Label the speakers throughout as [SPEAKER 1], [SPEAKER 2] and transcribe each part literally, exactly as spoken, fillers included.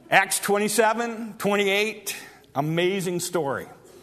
[SPEAKER 1] Acts twenty-seven, twenty-eight, amazing story.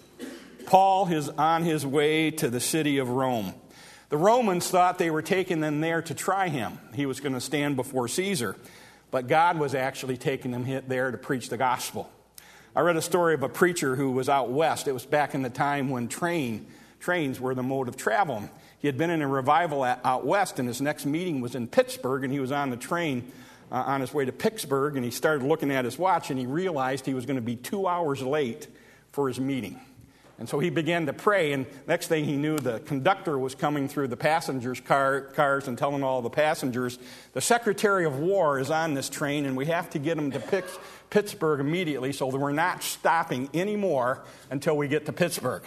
[SPEAKER 1] Paul is on his way to the city of Rome. The Romans thought they were taking him there to try him. He was going to stand before Caesar. But God was actually taking him there to preach the gospel. I read a story of a preacher who was out west. It was back in the time when train, trains were the mode of travel. He had been in a revival out west, and his next meeting was in Pittsburgh, and he was on the train uh, on his way to Pittsburgh, and he started looking at his watch, and he realized he was going to be two hours late for his meeting. And so he began to pray, and next thing he knew, the conductor was coming through the passengers' car, cars and telling all the passengers, the Secretary of War is on this train, and we have to get him to Pitts, Pittsburgh immediately, so that we're not stopping anymore until we get to Pittsburgh.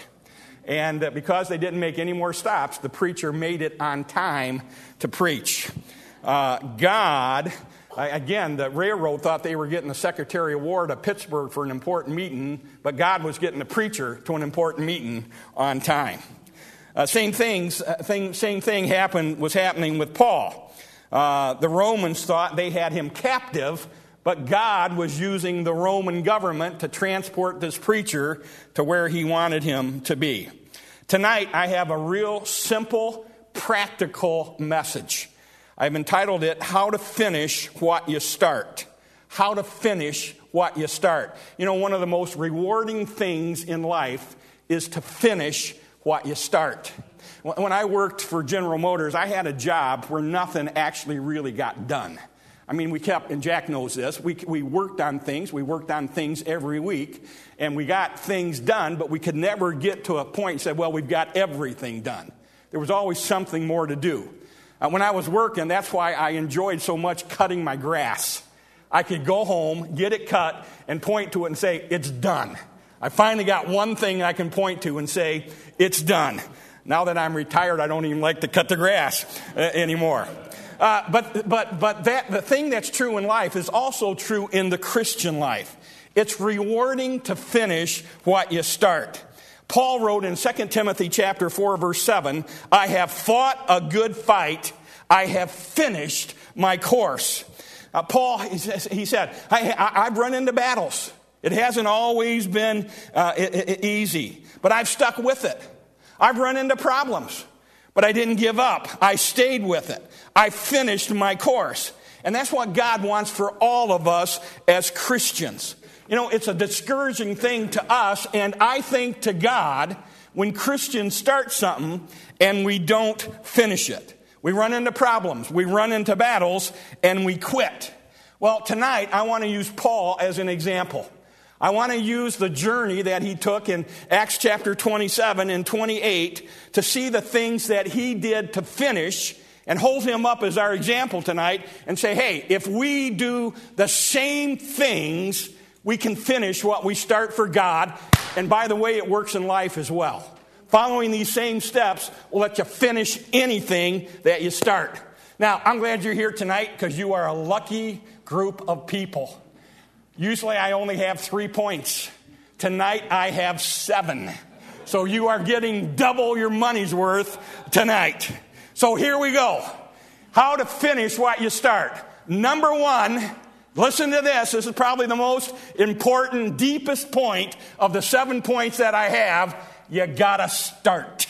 [SPEAKER 1] And uh, because they didn't make any more stops, the preacher made it on time to preach. Uh, God... Again, the railroad thought they were getting the Secretary of War to Pittsburgh for an important meeting, but God was getting the preacher to an important meeting on time. Uh, same things, uh, thing, same thing happened was happening with Paul. Uh, the Romans thought they had him captive, but God was using the Roman government to transport this preacher to where he wanted him to be. Tonight, I have a real simple, practical message. I've entitled it, How to Finish What You Start. How to finish what you start. You know, one of the most rewarding things in life is to finish what you start. When I worked for General Motors, I had a job where nothing actually really got done. I mean, we kept, and Jack knows this, we, we worked on things, we worked on things every week, and we got things done, but we could never get to a point and say, well, we've got everything done. There was always something more to do. Uh, when I was working, that's why I enjoyed so much cutting my grass. I could go home, get it cut, and point to it and say, it's done. I finally got one thing I can point to and say, it's done. Now that I'm retired, I don't even like to cut the grass uh, anymore. Uh, but but but that the thing that's true in life is also true in the Christian life. It's rewarding to finish what you start. Paul wrote in Second Timothy chapter four, verse seven, I have fought a good fight. I have finished my course. Uh, Paul, he, says, he said, I, I, I've run into battles. It hasn't always been uh, easy, but I've stuck with it. I've run into problems, but I didn't give up. I stayed with it. I finished my course. And that's what God wants for all of us as Christians. You know, it's a discouraging thing to us, and I think to God, when Christians start something and we don't finish it. We run into problems, we run into battles, and we quit. Well, tonight I want to use Paul as an example. I want to use the journey that he took in Acts chapter twenty-seven and twenty-eight to see the things that he did to finish and hold him up as our example tonight and say, hey, if we do the same things, we can finish what we start for God. And by the way, it works in life as well. Following these same steps will let you finish anything that you start. Now, I'm glad you're here tonight because you are a lucky group of people. Usually I only have three points. Tonight I have seven. So you are getting double your money's worth tonight. So here we go. How to finish what you start. Number one, listen to this. This is probably the most important, deepest point of the seven points that I have. You gotta start.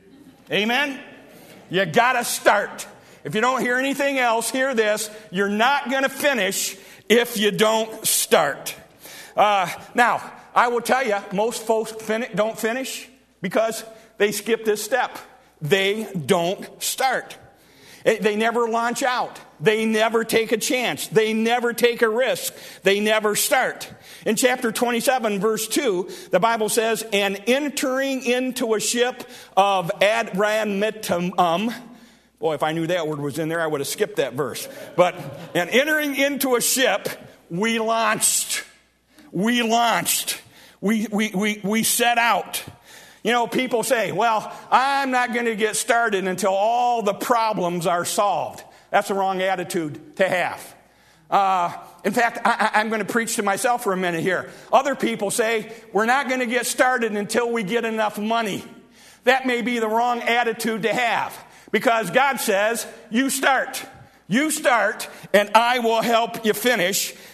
[SPEAKER 1] Amen? You gotta start. If you don't hear anything else, hear this. You're not going to finish if you don't start. Uh, now, I will tell you, most folks fin- don't finish because they skip this step. They don't start. They never launch out. They never take a chance. They never take a risk. They never start. In chapter twenty-seven, verse two, the Bible says, and entering into a ship of Adramyttium. Boy, if I knew that word was in there, I would have skipped that verse. But, and entering into a ship, we launched. We launched. We, we, we, we set out. You know, people say, well, I'm not going to get started until all the problems are solved. That's the wrong attitude to have. Uh, in fact, I, I'm going to preach to myself for a minute here. Other people say, we're not going to get started until we get enough money. That may be the wrong attitude to have. Because God says, you start. You start, and I will help you finish.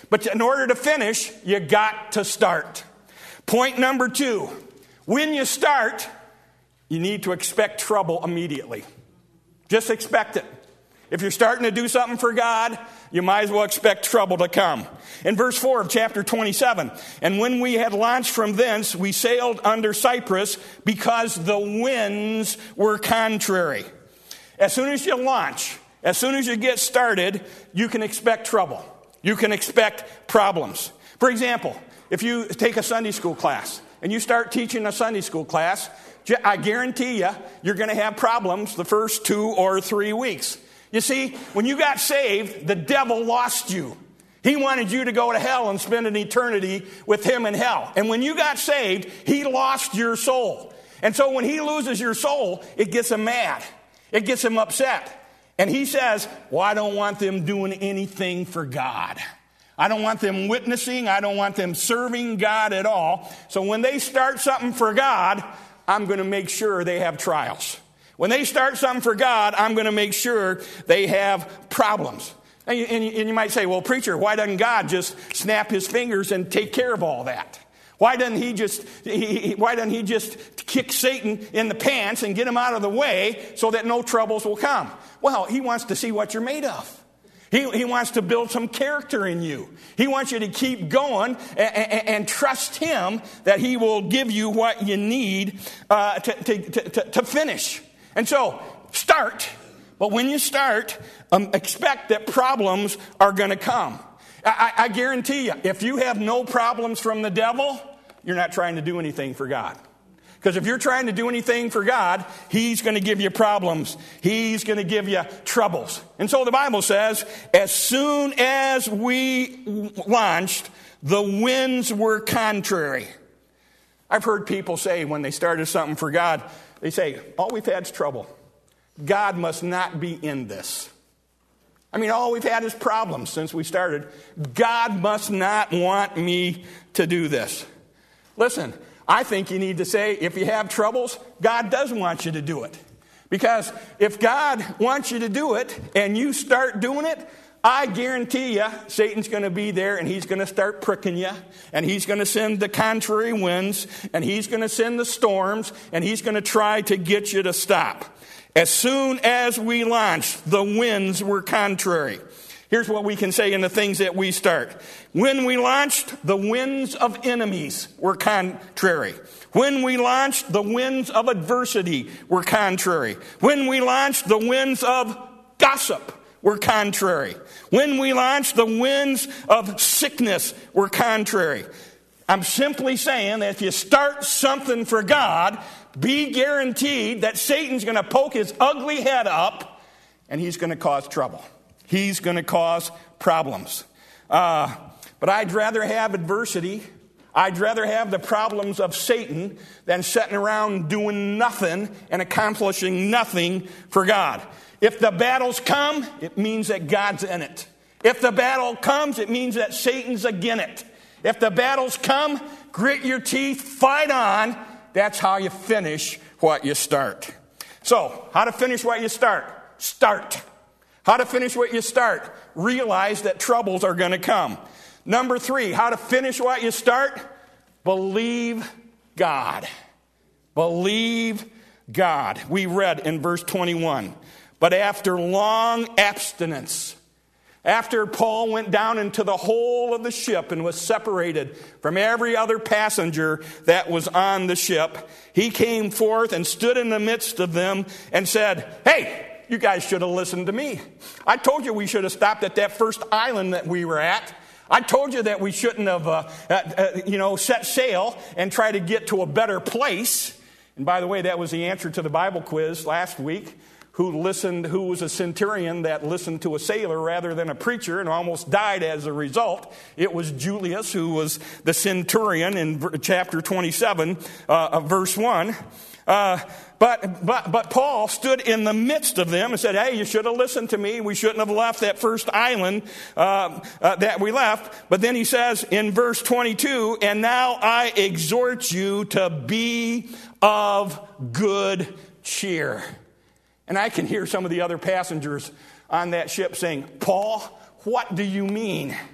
[SPEAKER 1] But in order to finish, you got to start. Point number two, when you start, you need to expect trouble immediately. Just expect it. If you're starting to do something for God, you might as well expect trouble to come. In verse four of chapter twenty-seven, and when we had launched from thence, we sailed under Cyprus because the winds were contrary. As soon as you launch, as soon as you get started, you can expect trouble. You can expect problems. For example, if you take a Sunday school class and you start teaching a Sunday school class, I guarantee you, you're going to have problems the first two or three weeks. You see, when you got saved, the devil lost you. He wanted you to go to hell and spend an eternity with him in hell. And when you got saved, he lost your soul. And so when he loses your soul, it gets him mad. It gets him upset. And he says, well, I don't want them doing anything for God. I don't want them witnessing. I don't want them serving God at all. So when they start something for God, I'm going to make sure they have trials. When they start something for God, I'm going to make sure they have problems. And you, and, you, and you might say, well, preacher, why doesn't God just snap his fingers and take care of all that? Why doesn't he just he, why doesn't he just kick Satan in the pants and get him out of the way so that no troubles will come? Well, he wants to see what you're made of. He, he wants to build some character in you. He wants you to keep going and, and, and trust him that he will give you what you need uh, to, to, to, to finish. And so, start. But when you start, um, expect that problems are going to come. I, I guarantee you, if you have no problems from the devil, you're not trying to do anything for God. Because if you're trying to do anything for God, he's going to give you problems. He's going to give you troubles. And so the Bible says, as soon as we launched, the winds were contrary. I've heard people say when they started something for God, they say, all we've had is trouble. God must not be in this. I mean, all we've had is problems since we started. God must not want me to do this. Listen, I think you need to say, if you have troubles, God does want you to do it. Because if God wants you to do it and you start doing it, I guarantee you, Satan's going to be there and he's going to start pricking you. And he's going to send the contrary winds. And he's going to send the storms. And he's going to try to get you to stop. As soon as we launched, the winds were contrary. Here's what we can say in the things that we start. When we launched, the winds of enemies were contrary. When we launched, the winds of adversity were contrary. When we launched, the winds of gossip were contrary. When we launched, the winds of sickness were contrary. I'm simply saying that if you start something for God, be guaranteed that Satan's going to poke his ugly head up and he's going to cause trouble. He's going to cause problems. Uh, but I'd rather have adversity. I'd rather have the problems of Satan than sitting around doing nothing and accomplishing nothing for God. If the battles come, it means that God's in it. If the battle comes, it means that Satan's against it. If the battles come, grit your teeth, fight on. That's how you finish what you start. So, how to finish what you start? Start. How to finish what you start? Realize that troubles are going to come. Number three, how to finish what you start? Believe God. Believe God. We read in verse twenty-one, but after long abstinence, after Paul went down into the hold of the ship and was separated from every other passenger that was on the ship, he came forth and stood in the midst of them and said, hey, you guys should have listened to me. I told you we should have stopped at that first island that we were at. I told you that we shouldn't have, uh, uh, uh, you know, set sail and try to get to a better place. And by the way, that was the answer to the Bible quiz last week. Who listened, who was a centurion that listened to a sailor rather than a preacher and almost died as a result. It was Julius, who was the centurion in chapter twenty-seven, uh, verse one. Uh, but, but, but Paul stood in the midst of them and said, hey, you should have listened to me. We shouldn't have left that first island uh, uh, that we left. But then he says in verse twenty-two, and now I exhort you to be of good cheer. And I can hear some of the other passengers on that ship saying, Paul, what do you mean?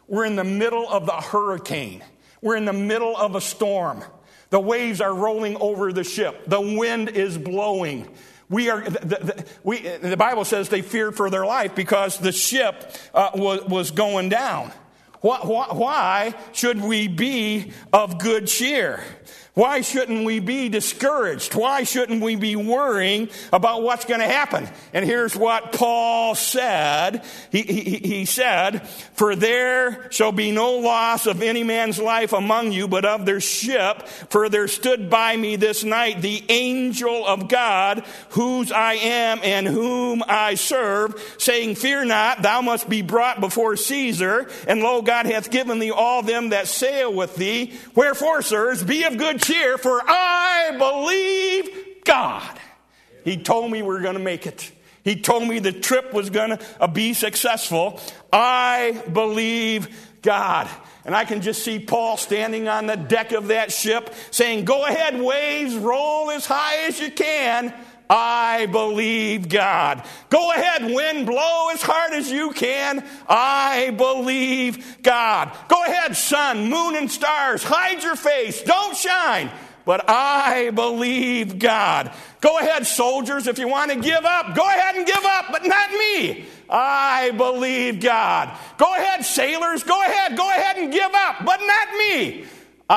[SPEAKER 1] We're in the middle of the hurricane. We're in the middle of a storm. The waves are rolling over the ship. The wind is blowing. We are. The, the, we, the Bible says they feared for their life because the ship uh, was, was going down. Why, why, why should we be of good cheer? Why shouldn't we be discouraged? Why shouldn't we be worrying about what's going to happen? And here's what Paul said. He, he, he said, "For there shall be no loss of any man's life among you, but of their ship. For there stood by me this night the angel of God, whose I am and whom I serve, saying, Fear not, thou must be brought before Caesar. And lo, God hath given thee all them that sail with thee. Wherefore, sirs, be of good cheer, for I believe God." He told me we were going to make it. He told me the trip was going to be successful. I believe God. And I can just see Paul standing on the deck of that ship saying, "Go ahead, waves, roll as high as you can. I believe God. Go ahead, wind, blow as hard as you can. I believe God. Go ahead, sun, moon, and stars. Hide your face. Don't shine. But I believe God. Go ahead, soldiers, if you want to give up. Go ahead and give up, but not me. I believe God. Go ahead, sailors. Go ahead. Go ahead and give up, but not me.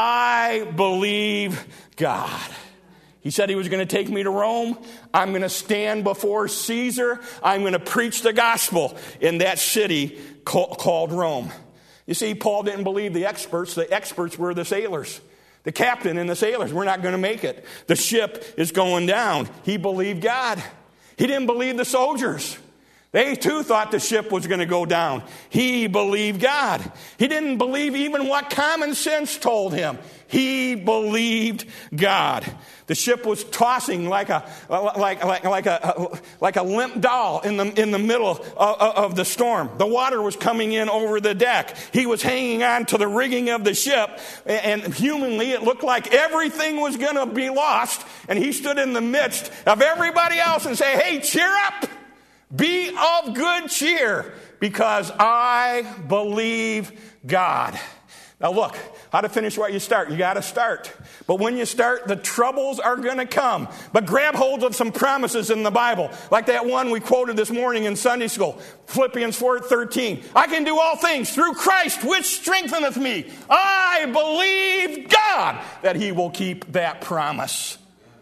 [SPEAKER 1] I believe God." He said he was going to take me to Rome. I'm going to stand before Caesar. I'm going to preach the gospel in that city called Rome. You see, Paul didn't believe the experts. The experts were the sailors. The captain and the sailors. We're not going to make it. The ship is going down. He believed God. He didn't believe the soldiers. They too thought the ship was going to go down. He believed God. He didn't believe even what common sense told him. He believed God. The ship was tossing like a like like like a like a limp doll in the in the middle of, of the storm. The water was coming in over the deck. He was hanging on to the rigging of the ship, and humanly it looked like everything was going to be lost. And he stood in the midst of everybody else and said, "Hey, cheer up! Be of good cheer, because I believe God." Now look, how to finish what you start. You got to start. But when you start, the troubles are going to come. But grab hold of some promises in the Bible, like that one we quoted this morning in Sunday school, Philippians four thirteen. "I can do all things through Christ, which strengtheneth me." I believe God that he will keep that promise.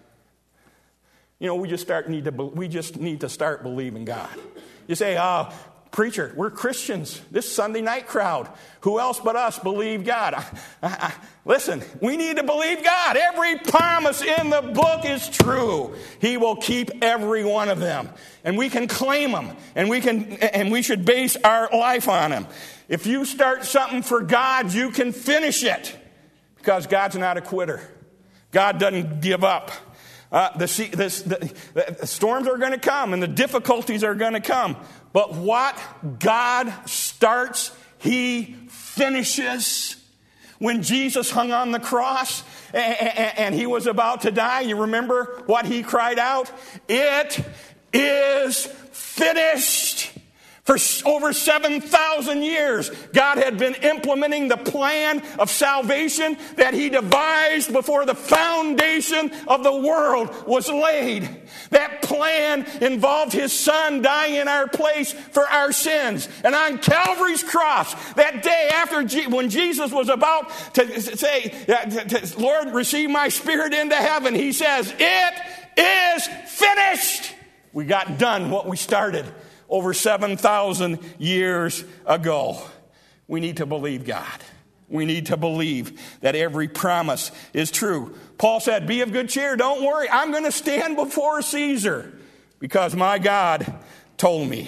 [SPEAKER 1] You know, we just start need to we just need to start believing God. You say, "Oh, preacher, we're Christians. This Sunday night crowd, who else but us believe God?" I, I, I, listen, we need to believe God. Every promise in the book is true. He will keep every one of them, and we can claim them, and we can, and we should base our life on them. If you start something for God, you can finish it, because God's not a quitter. God doesn't give up. Uh, the, this, the, the storms are going to come and the difficulties are going to come. But what God starts, he finishes. When Jesus hung on the cross and, and, and he was about to die, you remember what he cried out? "It is finished." For over seven thousand years, God had been implementing the plan of salvation that he devised before the foundation of the world was laid. That plan involved his son dying in our place for our sins. And on Calvary's cross, that day after G- when Jesus was about to say, "Lord, receive my spirit into heaven," he says, "It is finished." We got done what we started over seven thousand years ago. We need to believe God. We need to believe that every promise is true. Paul said, "Be of good cheer. Don't worry. I'm going to stand before Caesar because my God told me."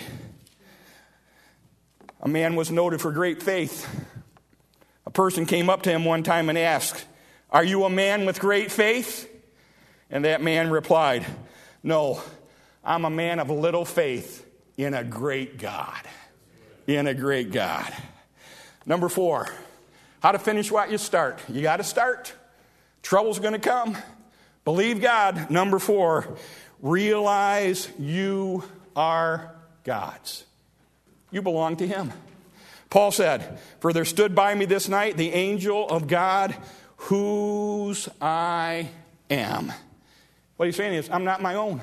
[SPEAKER 1] A man was noted for great faith. A person came up to him one time and asked, "Are you a man with great faith?" And that man replied, "No, I'm a man of little faith in a great God." In a great God. Number four, how to finish what you start. You got to start. Trouble's going to come. Believe God. Number four, realize you are God's. You belong to him. Paul said, "For there stood by me this night the angel of God, whose I am." What he's saying is, I'm not my own.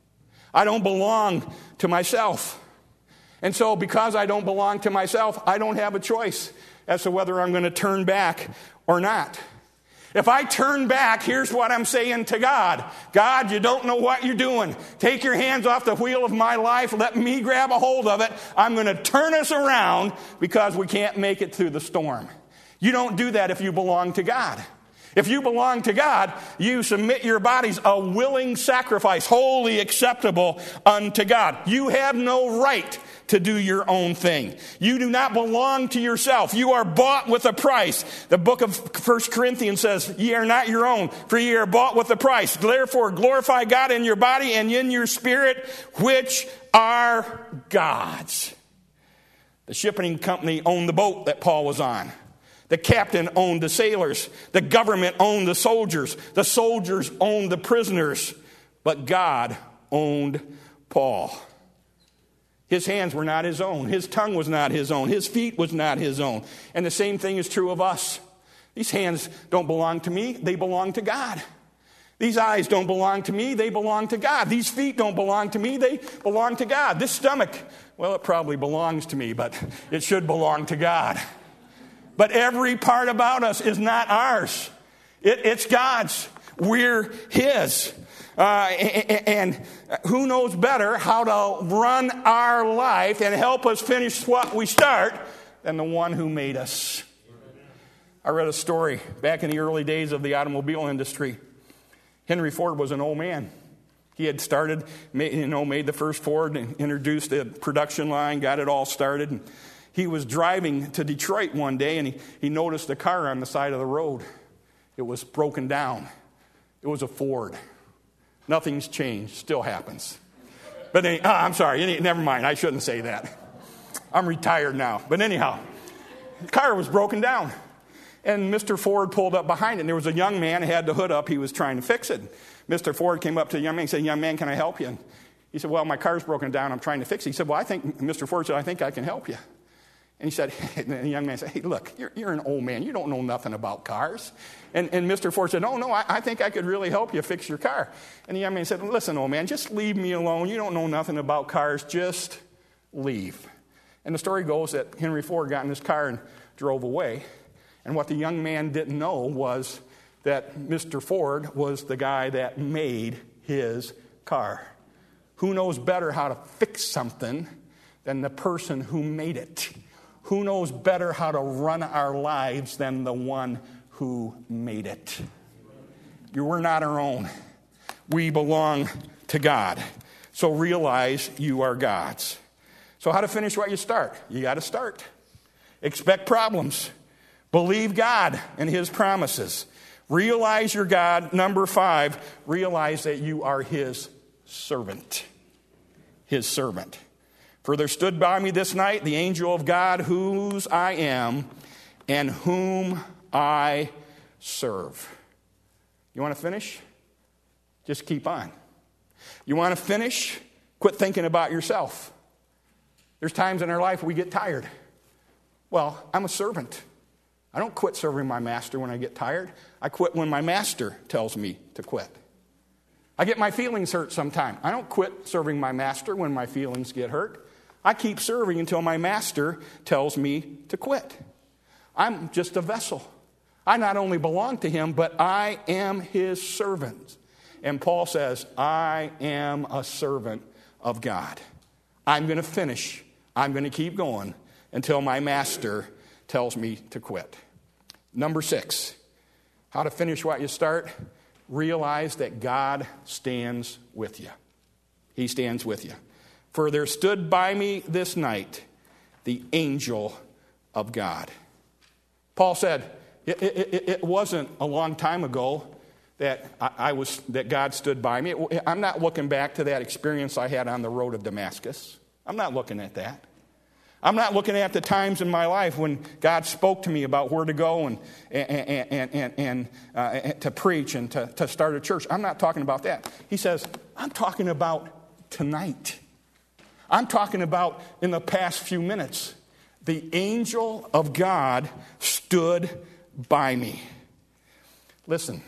[SPEAKER 1] I don't belong to myself. And so because I don't belong to myself, I don't have a choice as to whether I'm going to turn back or not. If I turn back, here's what I'm saying to God. God, you don't know what you're doing. Take your hands off the wheel of my life. Let me grab a hold of it. I'm going to turn us around because we can't make it through the storm. You don't do that if you belong to God. If you belong to God, you submit your bodies a willing sacrifice, wholly acceptable unto God. You have no right to do your own thing. You do not belong to yourself. You are bought with a price. The book of First Corinthians says, ye are not your own, for ye are bought with a price. Therefore glorify God in your body and in your spirit, which are God's. The shipping company owned the boat that Paul was on. The captain owned the sailors. The government owned the soldiers. The soldiers owned the prisoners. But God owned Paul. His hands were not his own. His tongue was not his own. His feet was not his own. And the same thing is true of us. These hands don't belong to me. They belong to God. These eyes don't belong to me. They belong to God. These feet don't belong to me. They belong to God. This stomach, well, it probably belongs to me, but it should belong to God. But every part about us is not ours. It, it's God's. We're His. Uh, and, and who knows better how to run our life and help us finish what we start than the one who made us. I read a story back in the early days of the automobile industry. Henry Ford was an old man. He had started, you know, made the first Ford and introduced the production line, got it all started. And he was driving to Detroit one day, and he, he noticed a car on the side of the road. It was broken down. It was a Ford. Nothing's changed. Still happens. But any, oh, I'm sorry. Never mind. I shouldn't say that. I'm retired now. But anyhow, the car was broken down. And Mister Ford pulled up behind it. And there was a young man who had the hood up. He was trying to fix it. Mister Ford came up to the young man and said, young man, can I help you? And he said, well, my car's broken down. I'm trying to fix it. He said, well, I think, Mister Ford said, I think I can help you. And he said, and the young man said, hey, look, you're, you're an old man. You don't know nothing about cars. And, and Mister Ford said, no, no, I, I think I could really help you fix your car. And the young man said, listen, old man, just leave me alone. You don't know nothing about cars. Just leave. And the story goes that Henry Ford got in his car and drove away. And what the young man didn't know was that Mister Ford was the guy that made his car. Who knows better how to fix something than the person who made it? Who knows better how to run our lives than the one who made it? You were not our own. We belong to God. So realize you are God's. So how to finish what you start? You got to start. Expect problems. Believe God and His promises. Realize you're God. Number five, realize that you are His servant. His servant. For there stood by me this night the angel of God, whose I am, and whom I serve. You want to finish? Just keep on. You want to finish? Quit thinking about yourself. There's times in our life we get tired. Well, I'm a servant. I don't quit serving my master when I get tired. I quit when my master tells me to quit. I get my feelings hurt sometime. I don't quit serving my master when my feelings get hurt. I keep serving until my master tells me to quit. I'm just a vessel. I not only belong to Him, but I am His servant. And Paul says, I am a servant of God. I'm going to finish. I'm going to keep going until my master tells me to quit. Number six, how to finish what you start. Realize that God stands with you. He stands with you. For there stood by me this night the angel of God. Paul said, it, it, it wasn't a long time ago that I, I was that God stood by me. I'm not looking back to that experience I had on the road of Damascus. I'm not looking at that. I'm not looking at the times in my life when God spoke to me about where to go and and and and, and uh, to preach and to, to start a church. I'm not talking about that. He says, I'm talking about tonight. I'm talking about in the past few minutes. the angel of God stood by me. Listen,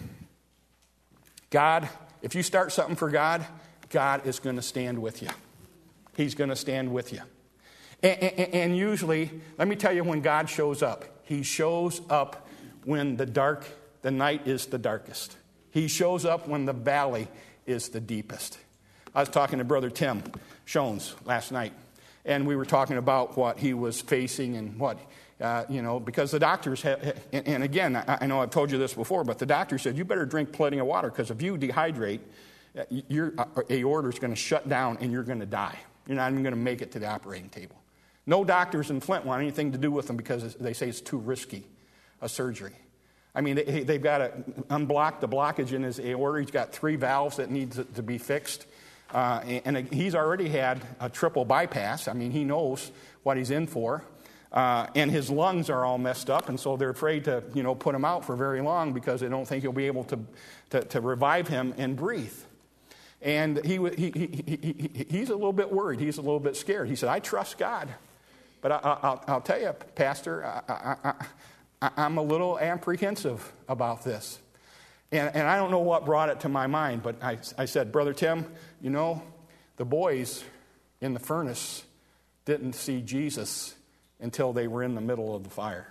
[SPEAKER 1] God, if you start something for God, God is going to stand with you. He's going to stand with you. And, and, and usually, let me tell you when God shows up. He shows up when the dark, the night is the darkest. He shows up when the valley is the deepest. I was talking to Brother Tim Shones last night, and we were talking about what he was facing and what, uh, you know, because the doctors, ha- and, and again, I, I know I've told you this before, but the doctor said, you better drink plenty of water, because if you dehydrate, your aorta is going to shut down and you're going to die. You're not even going to make it to the operating table. No doctors in Flint want anything to do with him because they say it's too risky, a surgery. I mean, they, they've got to unblock the blockage in his aorta. He's got three valves that need to, to be fixed. Uh, and, and he's already had a triple bypass. I mean, he knows what he's in for. Uh, and his lungs are all messed up, and so they're afraid to, you know, put him out for very long because they don't think he'll be able to, to, to revive him and breathe. And he, he, he, he, he's a little bit worried. He's a little bit scared. He said, I trust God. But I, I'll, I'll tell you, Pastor, I, I, I, I'm a little apprehensive about this. And, and I don't know what brought it to my mind, but I, I said, Brother Tim, you know, the boys in the furnace didn't see Jesus until they were in the middle of the fire.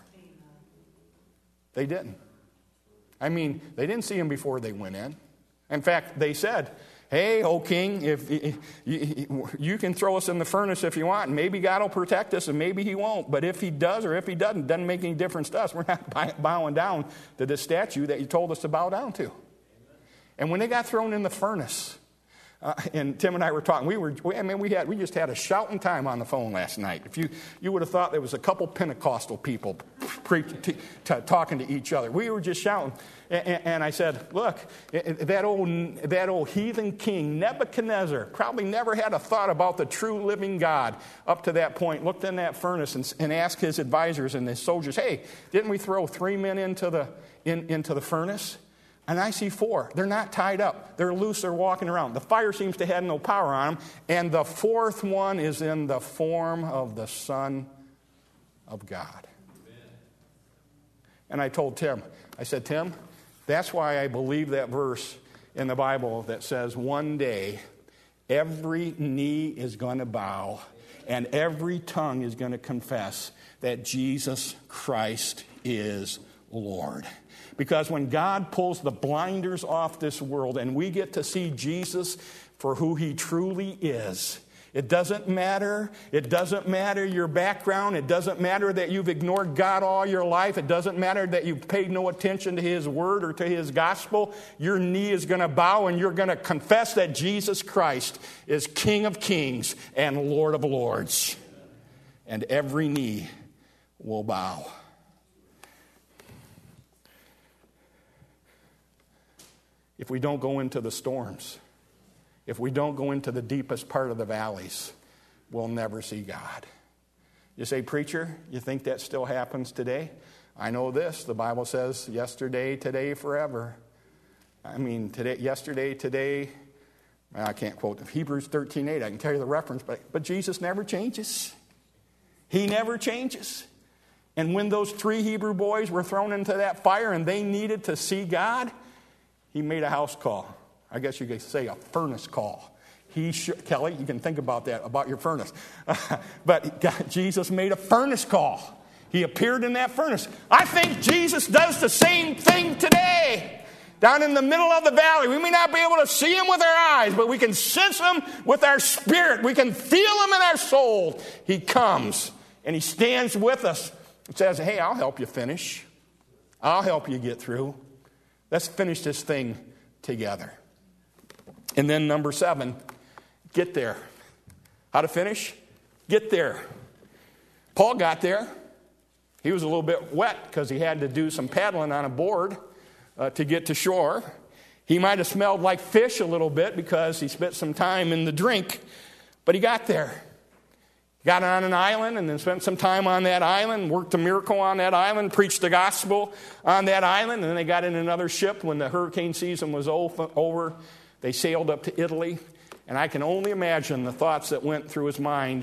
[SPEAKER 1] They didn't. I mean, they didn't see him before they went in. In fact, they said, hey, O king, if, if you, you can throw us in the furnace if you want, and maybe God will protect us, and maybe he won't. But if he does or if he doesn't, it doesn't make any difference to us. We're not bowing down to this statue that you told us to bow down to. And when they got thrown in the furnace, uh, and Tim and I were talking, we were, we, I mean, we had, we just had a shouting time on the phone last night. If you, you would have thought there was a couple Pentecostal people pre- t- t- talking to each other. We were just shouting. And, and I said, look, that old, that old heathen king, Nebuchadnezzar, probably never had a thought about the true living God up to that point. Looked in that furnace and, and asked his advisors and his soldiers, hey, didn't we throw three men into the, in, into the furnace? And I see four. They're not tied up. They're loose. They're walking around. The fire seems to have no power on them. And the fourth one is in the form of the Son of God. Amen. And I told Tim, I said, Tim, that's why I believe that verse in the Bible that says one day every knee is going to bow and every tongue is going to confess that Jesus Christ is Lord. Because when God pulls the blinders off this world and we get to see Jesus for who he truly is, it doesn't matter. It doesn't matter your background. It doesn't matter that you've ignored God all your life. It doesn't matter that you've paid no attention to his word or to his gospel. Your knee is going to bow and you're going to confess that Jesus Christ is King of kings and Lord of lords. And every knee will bow. If we don't go into the storms, if we don't go into the deepest part of the valleys, we'll never see God. You say, preacher, you think that still happens today? I know this. The Bible says yesterday, today, forever. I mean, today, yesterday, today, I can't quote Hebrews thirteen eight. I can tell you the reference, but, but Jesus never changes. He never changes. And when those three Hebrew boys were thrown into that fire and they needed to see God, he made a house call. I guess you could say a furnace call. He sh- Kelly, you can think about that, about your furnace. but God, Jesus made a furnace call. He appeared in that furnace. I think Jesus does the same thing today. Down in the middle of the valley, we may not be able to see him with our eyes, but we can sense him with our spirit. We can feel him in our soul. He comes and he stands with us and says, hey, I'll help you finish. I'll help you get through. Let's finish this thing together. And then number seven, get there. How to finish? Get there. Paul got there. He was a little bit wet because he had to do some paddling on a board uh, to get to shore. He might have smelled like fish a little bit because he spent some time in the drink, but he got there. Got on an island and then spent some time on that island, worked a miracle on that island, preached the gospel on that island, and then they got in another ship when the hurricane season was over. They sailed up to Italy, and I can only imagine the thoughts that went through his mind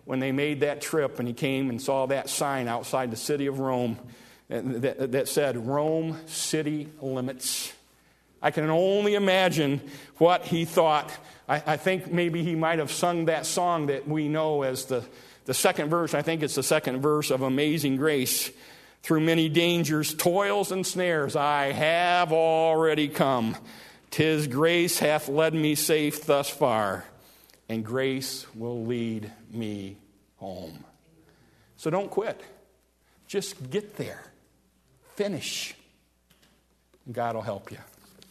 [SPEAKER 1] when they made that trip and he came and saw that sign outside the city of Rome that, that said, Rome city limits. I can only imagine what he thought. I, I think maybe he might have sung that song that we know as the, the second verse. I think it's the second verse of Amazing Grace. Through many dangers, toils, and snares, I have already come. 'Tis grace hath led me safe thus far, and grace will lead me home. So don't quit. Just get there. Finish. And God will help you.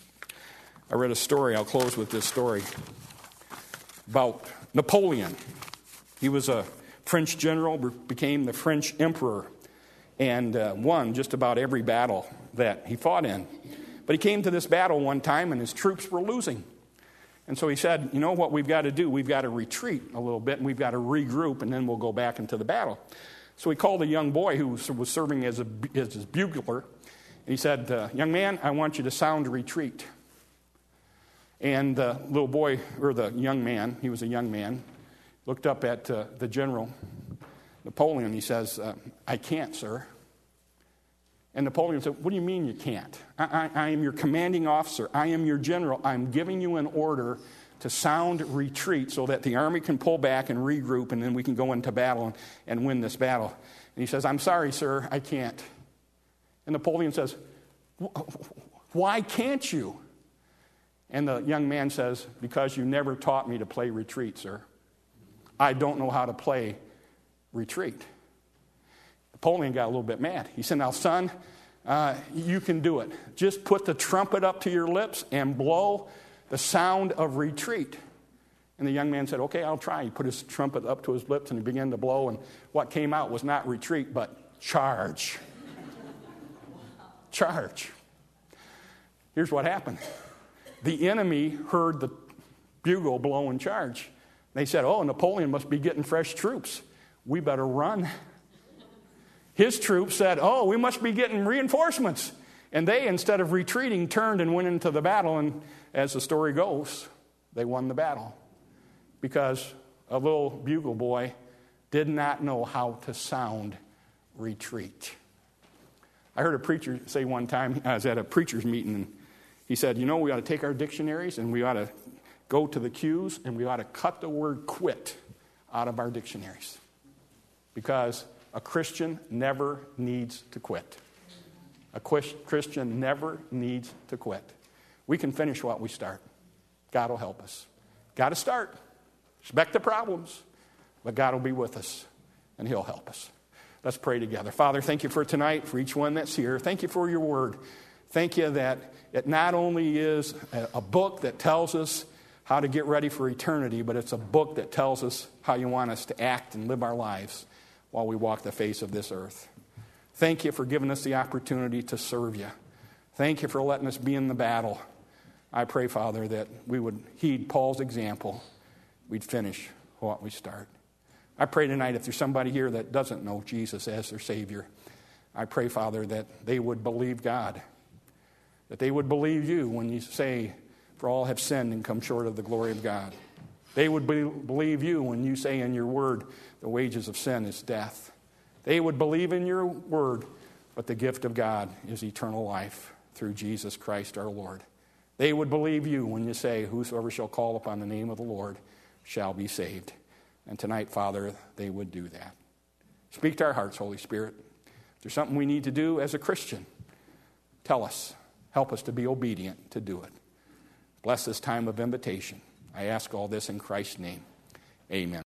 [SPEAKER 1] I read a story, I'll close with this story, about Napoleon. He was a French general, became the French emperor, and uh, won just about every battle that he fought in. But he came to this battle one time, and his troops were losing. And so he said, you know what we've got to do? We've got to retreat a little bit, and we've got to regroup, and then we'll go back into the battle. So he called a young boy who was serving as, a, as his bugler, and he said, uh, young man, I want you to sound retreat. And the little boy, or the young man, he was a young man, looked up at uh, the general, Napoleon. He says, uh, I can't, sir. And Napoleon said, what do you mean you can't? I, I, I am your commanding officer. I am your general. I'm giving you an order to sound retreat so that the army can pull back and regroup, and then we can go into battle and, and win this battle. And he says, I'm sorry, sir, I can't. And Napoleon says, why can't you? And the young man says, because you never taught me to play retreat, sir. I don't know how to play retreat. Napoleon got a little bit mad. He said, now, son, uh, you can do it. Just put the trumpet up to your lips and blow the sound of retreat. And the young man said, okay, I'll try. He put his trumpet up to his lips and he began to blow, and what came out was not retreat, but charge. Charge. Here's what happened. The enemy heard the bugle blow and charge. They said, oh, Napoleon must be getting fresh troops. We better run. His troops said, oh, we must be getting reinforcements. And they, instead of retreating, turned and went into the battle. And as the story goes, they won the battle. Because a little bugle boy did not know how to sound retreat. I heard a preacher say one time, I was at a preacher's meeting, and he said, you know, we ought to take our dictionaries and we ought to go to the cues and we ought to cut the word quit out of our dictionaries. Because a Christian never needs to quit. A Christian never needs to quit. We can finish what we start. God will help us. Got to start. Expect the problems, but God will be with us and He'll help us. Let's pray together. Father, thank you for tonight, for each one that's here. Thank you for your word. Thank you that it not only is a book that tells us how to get ready for eternity, but it's a book that tells us how you want us to act and live our lives while we walk the face of this earth. Thank you for giving us the opportunity to serve you. Thank you for letting us be in the battle. I pray, Father, that we would heed Paul's example. We'd finish what we start. I pray tonight if there's somebody here that doesn't know Jesus as their Savior, I pray, Father, that they would believe God. That they would believe you when you say, for all have sinned and come short of the glory of God. They would be, believe you when you say in your word, the wages of sin is death. They would believe in your word, but the gift of God is eternal life through Jesus Christ our Lord. They would believe you when you say, whosoever shall call upon the name of the Lord shall be saved. And tonight, Father, they would do that. Speak to our hearts, Holy Spirit. If there's something we need to do as a Christian, tell us. Help us to be obedient to do it. Bless this time of invitation. I ask all this in Christ's name. Amen.